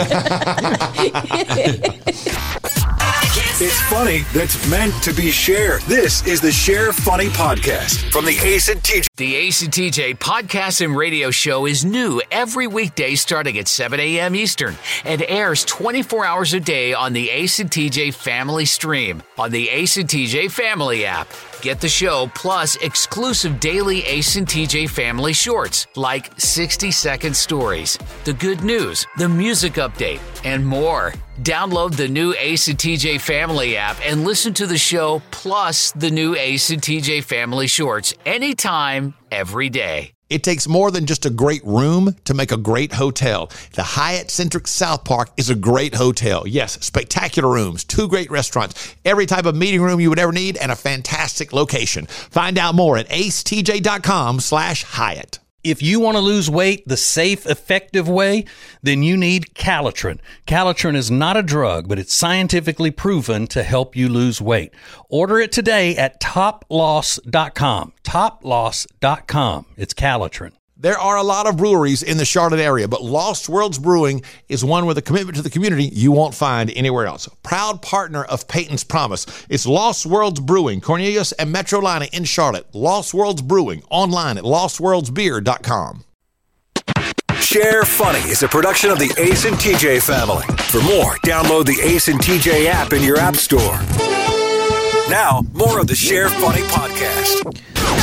It's funny that's meant to be shared. This is the Share Funny Podcast from the Ace and T J. The Ace and T J podcast and radio show is new every weekday starting at seven a.m. Eastern and airs twenty-four hours a day on the Ace and T J Family Stream on the Ace and T J Family app. Get the show plus exclusive daily Ace and T J Family shorts like sixty second stories, the good news, the music update, and more. Download the new Ace and T J Family app and listen to the show plus the new Ace and T J Family shorts anytime, every day. It takes more than just a great room to make a great hotel. The Hyatt Centric South Park is a great hotel. Yes, spectacular rooms, two great restaurants, every type of meeting room you would ever need, and a fantastic location. Find out more at acetj.com slash Hyatt. If you want to lose weight the safe, effective way, then you need Calitrin. Calitrin is not a drug, but it's scientifically proven to help you lose weight. Order it today at top loss dot com. top loss dot com. It's Calitrin. There are a lot of breweries in the Charlotte area, but Lost Worlds Brewing is one with a commitment to the community you won't find anywhere else. Proud partner of Peyton's Promise. It's Lost Worlds Brewing, Cornelius and Metrolina in Charlotte. Lost Worlds Brewing, online at lost worlds beer dot com. Share Funny is a production of the Ace and T J family. For more, download the Ace and T J app in your app store. Now, more of the Share Funny podcast.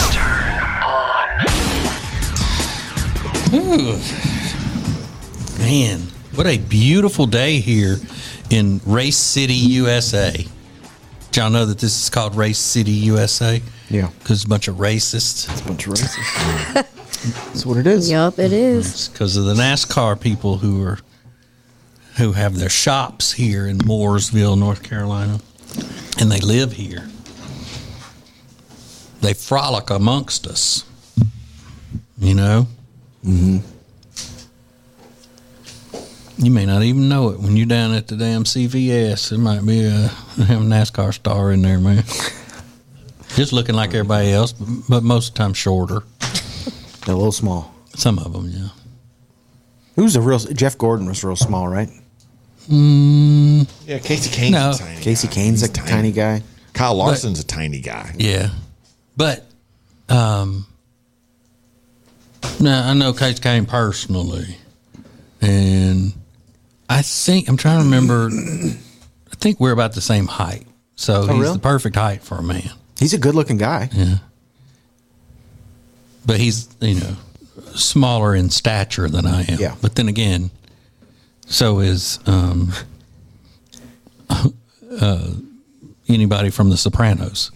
Ooh. Man, what a beautiful day here in Race City, U S A. Did y'all know that this is called Race City, U S A? Yeah. Because it's a bunch of racists. It's a bunch of racists. That's what it is. Yup, it is. It's because of the NASCAR people who are who have their shops here in Mooresville, North Carolina, and they live here. They frolic amongst us, you know. Mm-hmm. You may not even know it when you're down at the damn C V S. There might be a damn NASCAR star in there, man. Just looking like everybody else, but most of the time shorter. They're a little small. Some of them, yeah. Who's a real Jeff Gordon was real small, right? Mm, Yeah, Casey Kane's No. a tiny Casey guy. Kane's He's a tiny guy. Kyle Larson's a tiny guy. yeah, but um, now I know Casey Kane personally, and I think I'm trying to remember. I think we're about the same height, so he's really? the perfect height for a man. He's a good-looking guy. Yeah. But he's, you know, smaller in stature than I am. Yeah. But then again, so is um, uh, anybody from The Sopranos.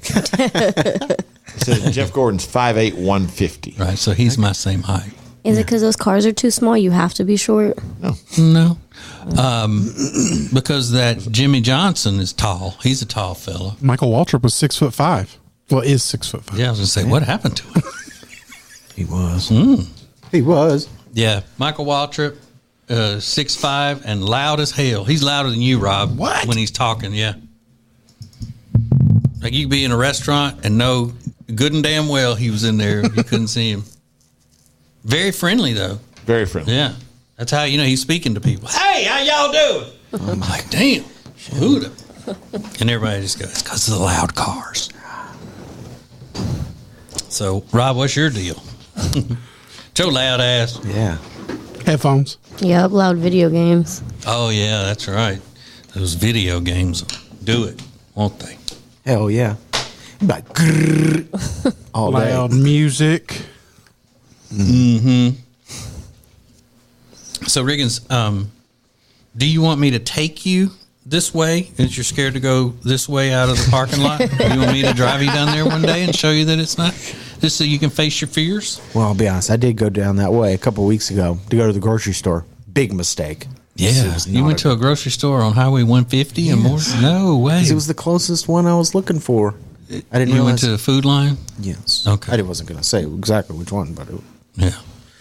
So Jeff Gordon's five eight, one fifty. Right. So he's my same height. Is it because those cars are too small? You have to be short? No. Um, because that Jimmy Johnson is tall. He's a tall fella. Michael Waltrip was six foot five. Well, is six foot five. Yeah, I was going to say, what happened to him? He was. Mm. He was. Yeah. Michael Waltrip, uh, six five and loud as hell. He's louder than you, Rob. What? When he's talking, yeah. Like you could be in a restaurant and know good and damn well he was in there. You couldn't see him. Very friendly, though. Very friendly. Yeah. That's how, you know, he's speaking to people. Hey, how y'all doing? I'm like, damn. Who the? And everybody just goes, because of the loud cars. So, Rob, what's your deal? Joe loud ass. Yeah. Headphones. Yup, loud video games. Oh, yeah, that's right. Those video games do it, won't they? Hell yeah. Like grrr, all day. Loud music. Mm-hmm. So, Riggins, um, do you want me to take you this way? Is you're scared to go this way out of the parking lot? Do you want me to drive you down there one day and show you that it's not, just so you can face your fears? Well, I'll be honest. I did go down that way a couple of weeks ago to go to the grocery store. Big mistake. Yeah, you went to a grocery store on Highway one fifty yes. and more? No way. It was the closest one I was looking for. I didn't you realize. went to the Food Line? Yes. Okay. I wasn't going to say exactly which one, but it, yeah.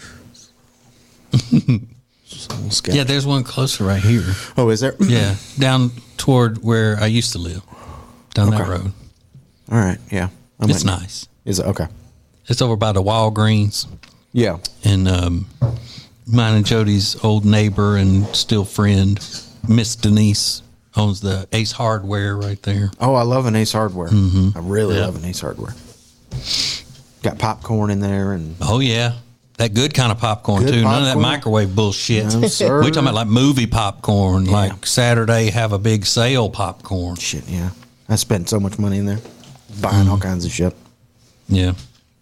so yeah, there's one closer right here. Oh, is there? Yeah, down toward where I used to live, down okay. that road. All right, yeah. I'm it's waiting. Nice. Is it? Okay. It's over by the Walgreens. Yeah. And um, mine and Jody's old neighbor and still friend, Miss Denise, owns the Ace Hardware right there. Oh, I love an Ace Hardware. Mm-hmm. I really yeah. love an Ace Hardware. Got popcorn in there. and Oh, yeah. That good kind of popcorn, good too. Popcorn. None of that microwave bullshit. No, sir. We're talking about like movie popcorn, yeah. like Saturday have a big sale popcorn. Shit, yeah. I spent so much money in there buying mm. all kinds of shit. Yeah.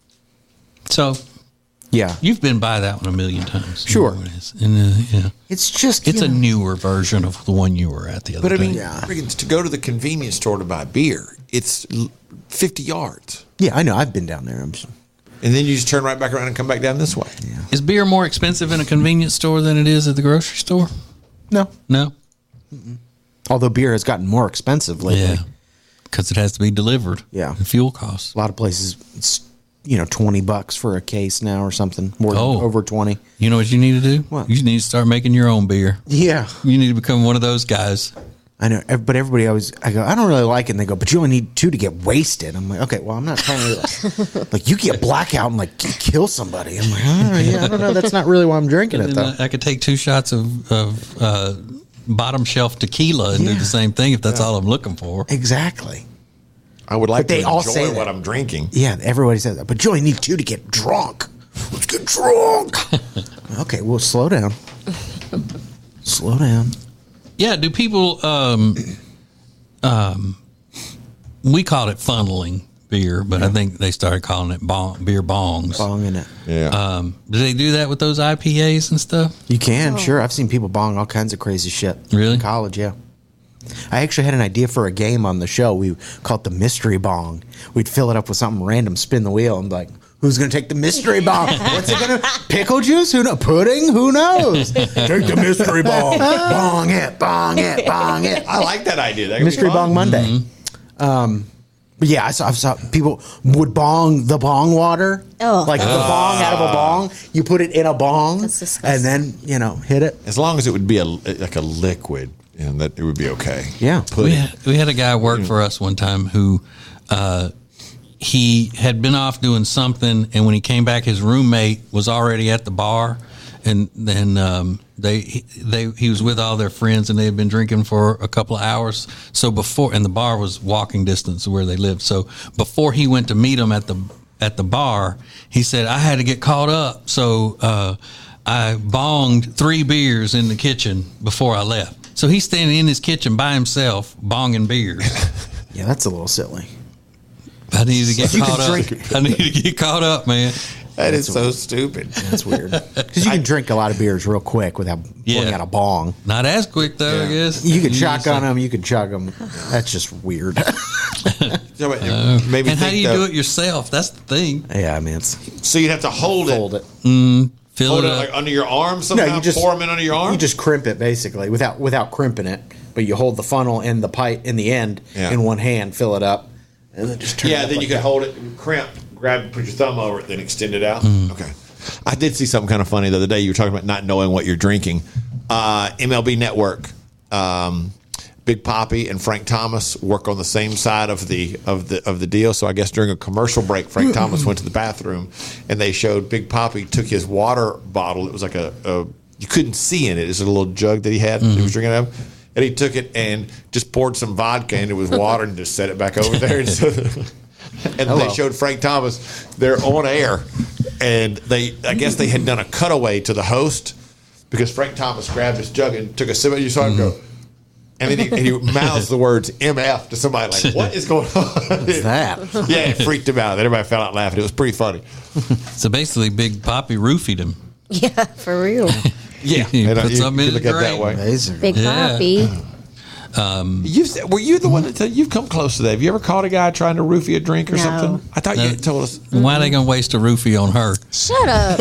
So, yeah. You've been by that one a million times. Sure. You know it is. And, uh, yeah. It's just, it's a know. newer version of the one you were at the other day. But I day. mean, yeah. to go to the convenience store to buy beer, it's fifty yards. Yeah, I know. I've been down there. I'm just, And then you just turn right back around and come back down this way. Yeah. Is beer more expensive in a convenience store than it is at the grocery store? No. No? Mm-mm. Although beer has gotten more expensive lately. Yeah, because it has to be delivered. Yeah. And fuel costs. A lot of places, it's, you know, twenty bucks for a case now or something. More than oh. over twenty. You know what you need to do? What? You need to start making your own beer. Yeah. You need to become one of those guys. I know, but everybody always, I go, I don't really like it. And they go, but you only need two to get wasted. I'm like, okay, well, I'm not trying to, like, like you get blackout and, like, kill somebody. I'm like, oh, yeah, I don't know. That's not really why I'm drinking it, though. I, I could take two shots of, of uh, bottom shelf tequila and yeah. do the same thing if that's yeah. all I'm looking for. Exactly. I would like but to they all enjoy say what that. I'm drinking. Yeah, everybody says that. But you only need two to get drunk. Let's get drunk. Okay, well, slow down. Slow down. Yeah, do people... Um, Um, we called it funneling beer, but yeah. I think they started calling it bong, beer bongs. Bonging it. Yeah. Um, do they do that with those I P As and stuff? You can, oh. sure. I've seen people bong all kinds of crazy shit. Really? In college, yeah. I actually had an idea for a game on the show. We called it the mystery bong. We'd fill it up with something random, spin the wheel, and be like, who's going to take the mystery bong? What's it going to? Pickle juice? Who know? Pudding? Who knows? Take the mystery bong. Bong it, bong it, bong it. I like that idea. That mystery bong Monday. Mm-hmm. Um, but yeah, I saw, I saw people would bong the bong water. Oh. Like oh. the bong out of a bong. You put it in a bong. That's disgusting. And then, you know, hit it. As long as it would be a, like a liquid, and that it would be okay. Yeah. We had, we had a guy work for us one time who... Uh, he had been off doing something, and when he came back, his roommate was already at the bar, and then um, they they he was with all their friends, and they had been drinking for a couple of hours. So before, and the bar was walking distance to where they lived. So before he went to meet them at the at the bar, he said, "I had to get caught up, so uh, I bonged three beers in the kitchen before I left." So he's standing in his kitchen by himself, bonging beers. Yeah, that's a little silly. I need to get you caught up. Drink. I need to get caught up, man. That That's is so weird. stupid. That's weird. Because you can drink a lot of beers real quick without Yeah. pulling out a bong. Not as quick though, I guess. You can shotgun them. You can chug them. That's just weird. So, Uh, maybe and how think do you the- do it yourself? That's the thing. Yeah, I mean, it's So you'd have to hold, fold it, it. Mm, fill hold it it up. like under your arm somehow. No, you just pour them in under your arm. You just crimp it basically without without crimping it. But you hold the funnel and the pipe in the end Yeah. in one hand, fill it up, and then just turn. yeah, it up then like you could that. hold it, crimp, grab, put your thumb over it, then extend it out. Mm. Okay. I did see something kind of funny the other day. You were talking about not knowing what you're drinking. Uh, M L B Network, um, Big Papi and Frank Thomas work on the same side of the of the of the deal. So I guess during a commercial break, Frank Thomas went to the bathroom, and they showed Big Papi took his water bottle. It was like a, a you couldn't see in it. It's a little jug that he had. Mm-hmm. He was drinking out of. And he took it and just poured some vodka into his water and just set it back over there. And, so, and they showed Frank Thomas. They're on air, and they I guess they had done a cutaway to the host because Frank Thomas grabbed his jug and took a sip. You saw him go. And then he, and he mouths the words M F to somebody like, what is going on? What's that? Yeah, it freaked him out. Everybody fell out laughing. It was pretty funny. So basically, Big Poppy roofied him. Yeah, for real. Yeah. He And, uh, put you- something you in look the at it that drain. way. Amazing. Big Yeah. Poppy. You said- were you the one that said you've come close to that? Have you ever caught a guy trying to roofie a drink or No. something? I thought you No. told us. Why are they going to waste a roofie on her? Shut up.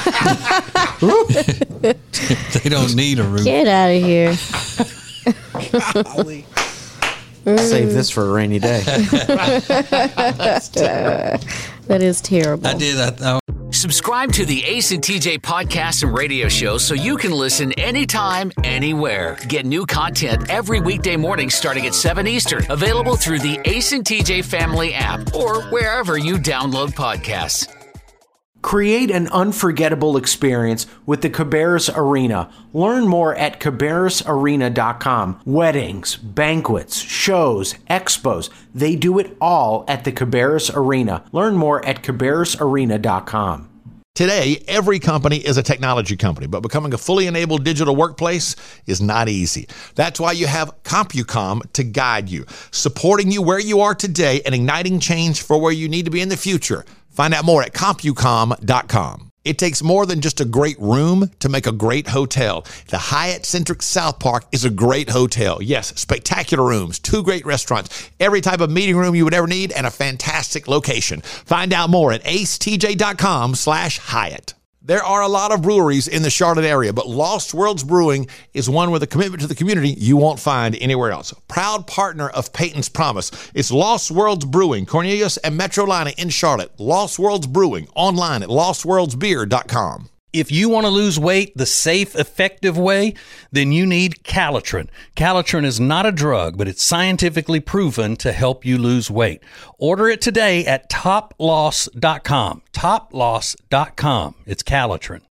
They don't need a roofie. Get out of here. Save this for a rainy day. That is terrible. I did. I, I, Subscribe to the Ace and T J podcast and radio show so you can listen anytime, anywhere. Get new content every weekday morning starting at seven Eastern. Available through the Ace and T J family app or wherever you download podcasts. Create an unforgettable experience with the Cabarrus Arena. Learn more at cabarrus arena dot com. Weddings, banquets, shows, expos, they do it all at the Cabarrus Arena. Learn more at cabarrus arena dot com. Today, every company is a technology company, but becoming a fully enabled digital workplace is not easy. That's why you have CompuCom to guide you, supporting you where you are today and igniting change for where you need to be in the future. Find out more at compucom dot com. It takes more than just a great room to make a great hotel. The Hyatt Centric South Park is a great hotel. Yes, spectacular rooms, two great restaurants, every type of meeting room you would ever need, and a fantastic location. Find out more at acetj dot com slash Hyatt. There are a lot of breweries in the Charlotte area, but Lost Worlds Brewing is one with a commitment to the community you won't find anywhere else. Proud partner of Peyton's Promise. It's Lost Worlds Brewing, Cornelius and Metrolina in Charlotte. Lost Worlds Brewing, online at lost worlds beer dot com. If you want to lose weight the safe, effective way, then you need Calitrin. Calitrin is not a drug, but it's scientifically proven to help you lose weight. Order it today at top loss dot com. top loss dot com. It's Calitrin.